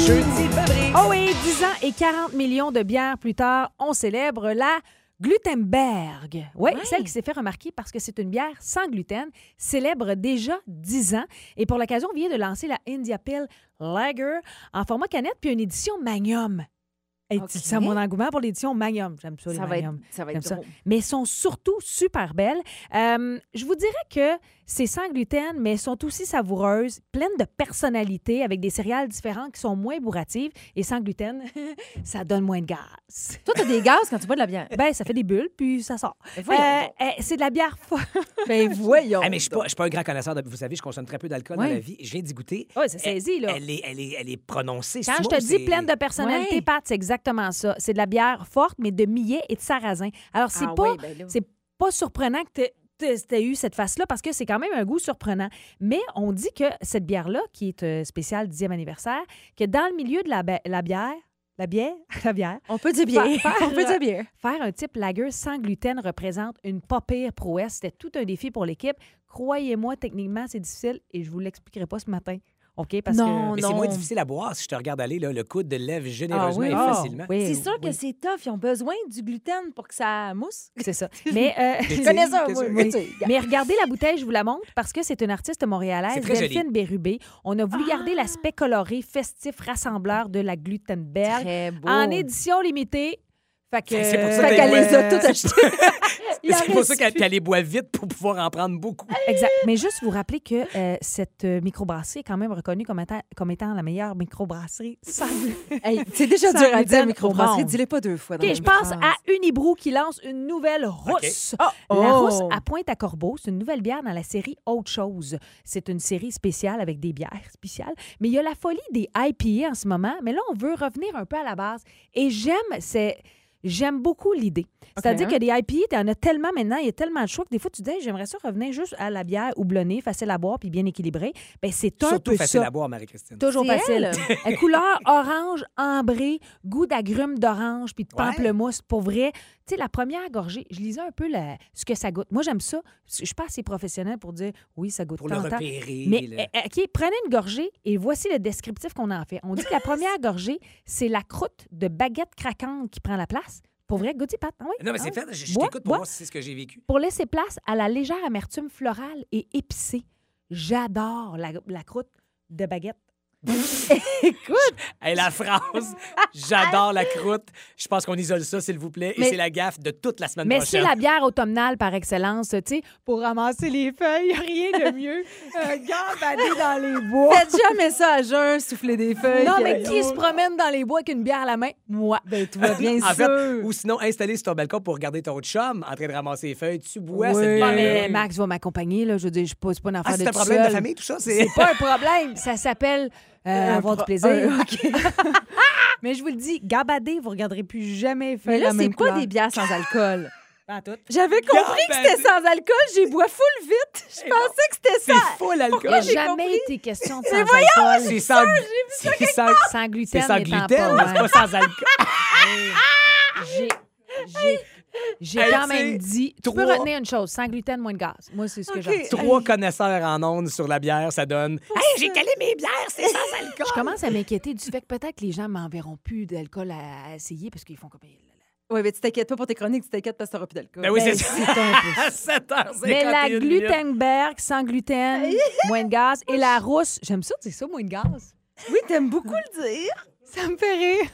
Jeudi de Fabrique. Oh oui, 10 ans et 40 millions de bières plus tard, on célèbre la Glutenberg. Oui, celle qui s'est fait remarquer parce que c'est une bière sans gluten, célèbre déjà 10 ans. Et pour l'occasion, on vient de lancer la India Pale Lager en format canette puis une édition Magnum. Hey, tu sens mon engouement pour l'édition Magnum. J'aime ça, les Magnum. Ça va être drôle. Mais elles sont surtout super belles. Je vous dirais que c'est sans gluten, mais elles sont aussi savoureuses, pleines de personnalité, avec des céréales différentes qui sont moins bourratives. Et sans gluten, ça donne moins de gaz. Toi, t'as des gaz quand tu bois de la bière. Ben, ça fait des bulles, puis ça sort. C'est de la bière forte. Ben voyons. Mais je suis pas un grand connaisseur. Vous savez, je consomme très peu d'alcool dans la vie. Je viens d'y goûter. Oui, c'est saisi, là. Elle est prononcée. Quand je te dis pleine de personnalité, Pat, c'est exactement ça. C'est de la bière forte, mais de millet et de sarrasin. Alors, c'est pas surprenant que tu as eu cette face-là parce que c'est quand même un goût surprenant. Mais on dit que cette bière-là, qui est spéciale 10e anniversaire, que dans le milieu de la bière, on peut dire bière. On peut dire bière. Faire un type lager sans gluten représente une pas pire prouesse. C'était tout un défi pour l'équipe. Croyez-moi, techniquement, c'est difficile et je vous l'expliquerai pas ce matin. OK, parce que... Mais c'est moins difficile à boire si je te regarde aller. Là, le coude de lève généreusement et facilement. C'est sûr que c'est tough. Ils ont besoin du gluten pour que ça mousse. C'est ça. Mais je connais ça, moi. Mais regardez la bouteille, je vous la montre, parce que c'est une artiste montréalaise, Delphine Bérubé. On a voulu garder l'aspect coloré, festif, rassembleur de la Glutenberg. Très beau. En édition limitée. C'est pour ça qu'elle les a toutes achetées. C'est pour ça qu'elle les boit vite pour pouvoir en prendre beaucoup. Exact. Mais juste vous rappeler que cette microbrasserie est quand même reconnue comme étant la meilleure microbrasserie sans gluten. C'est déjà dur à dire, microbrasserie. Dis-le pas deux fois. OK, je passe à Unibrou qui lance une nouvelle rousse. La rousse à Pointe-à-Corbeau, c'est une nouvelle bière dans la série Autre chose. C'est une série spéciale avec des bières spéciales. Mais il y a la folie des IPA en ce moment. Mais là, on veut revenir un peu à la base. Et j'aime beaucoup l'idée. C'est-à-dire que des IPA, tu en as tellement maintenant, il y a tellement de choix que des fois, tu dis, j'aimerais ça revenir juste à la bière houblonnée, facile à boire puis bien équilibrée. Bien, c'est un Surtout peu facile ça. à boire, Marie-Christine. Toujours facile. Couleur orange, ambrée, goût d'agrumes d'orange puis de pamplemousse. Pour vrai, tu sais, la première gorgée, je lisais un peu ce que ça goûte. Moi, j'aime ça. Je suis pas assez professionnelle pour dire, oui, ça goûte pour tant. le repérer. Mais, OK, prenez une gorgée et voici le descriptif qu'on en fait. On dit que la première gorgée, c'est la croûte de baguette craquante qui prend la place. Pour vrai, goûter, Pat. Oui. Non, mais c'est fait. Je t'écoute pour voir si c'est ce que j'ai vécu. Pour laisser place à la légère amertume florale et épicée. J'adore la croûte de baguette. Écoute! Hey, la phrase, j'adore la croûte. Je pense qu'on isole ça, s'il vous plaît. Et c'est la gaffe de toute la semaine prochaine. Mais c'est la bière automnale par excellence. Tu sais, pour ramasser les feuilles, rien de mieux. Gambader dans les bois. Faites jamais ça à jeun, souffler des feuilles. Non, mais qui se promène dans les bois avec une bière à la main? Moi. Ben, toi, bien sûr. En fait, ou sinon, installé sur ton balcon pour regarder ton chum en train de ramasser les feuilles. Tu bois cette bière. Mais Max va m'accompagner. Là. Je veux dire, c'est pas une affaire de c'est un tout problème seul. de famille, tout ça? C'est pas un problème. Ça s'appelle... avoir du plaisir. Mais je vous le dis, gabader, vous ne regarderez plus jamais faire mais là, la même c'est pas couleur. des bières sans alcool. Pas tout. J'avais compris que c'était sans alcool. J'ai bois full vite. Je pensais que c'était ça. C'est full alcool. Il n'a j'ai jamais compris. été question de sans alcool. C'est sans Sans gluten. C'est sans n'étant gluten, mais c'est pas sans alcool. J'ai quand même dit... Tu peux retenir une chose, sans gluten, moins de gaz. Moi, c'est ce que j'ai. 3 connaisseurs en ondes sur la bière, ça donne... Hey, j'ai calé mes bières, c'est sans alcool! Je commence à m'inquiéter du fait que peut-être que les gens m'enverront plus d'alcool à essayer parce qu'ils font comme... Oui, mais tu t'inquiètes pas pour tes chroniques, tu t'inquiètes parce que t'auras plus d'alcool. Ben oui, c'est c'est ça. un peu ça. 7h51. Mais la Glutenberg, sans gluten, moins de gaz. Et la rousse, j'aime ça, c'est ça, moins de gaz. Oui, t'aimes beaucoup le dire. Ça me fait rire.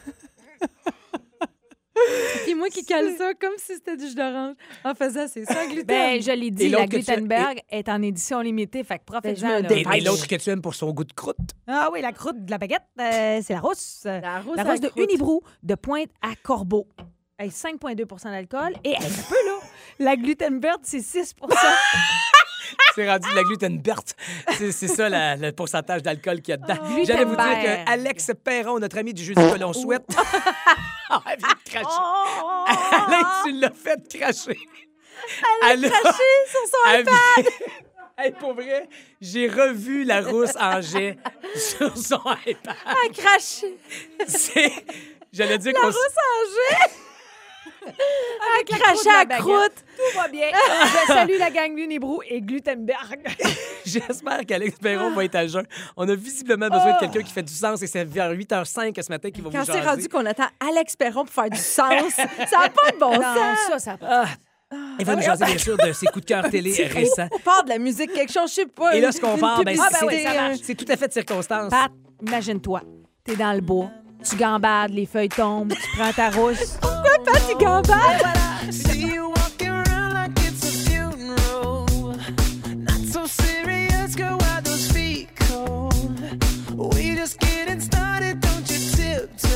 Puis moi qui cale ça comme si c'était du jus d'orange en faisant c'est sans gluten. Ben, je l'ai dit, la Glutenberg est en édition limitée, fait que profitez-en. Et l'autre que tu aimes pour son goût de croûte? Ah oui, la croûte de la baguette, c'est la rousse. La rousse de Unibrou, de Pointe à Corbeau. 5,2 d'alcool. Et un peu, là, la Glutenberg, c'est 6 C'est rendu de la Glutenberg. C'est ça le pourcentage d'alcool qu'il y a dedans. Oh. J'allais vous dire que Alex Perron, notre ami du jeudi que l'on souhaite... elle vient de cracher. Alain, tu l'as fait cracher. Elle a craché sur son iPad. Hey, pour vrai, j'ai revu la rousse en jet sur son iPad. Elle a craché. J'allais dire La rousse en jet. Avec la cracher à la baguette. croûte. Tout va bien. Je salue la gang Lunébrou et Glutenberg. J'espère qu'Alex Perron va être à jeun. On a visiblement besoin de quelqu'un qui fait du sens et c'est vers 8h05 ce matin qu'il va Quand vous c'est jaser. rendu qu'on attend Alex Perron pour faire du sens, ça n'a pas de bon Non, sens. ça pas. Il va nous jaser, bien sûr, de ses coups de cœur télé récents. On part de la musique, quelque chose, je sais pas. Et là, ce qu'on une part, ben, publicité, oui, ça marche. c'est tout à fait de circonstance. Pat, imagine-toi, t'es dans le bois, tu gambades, les feuilles tombent, tu prends ta rousse. Pourquoi Pat, il gambade?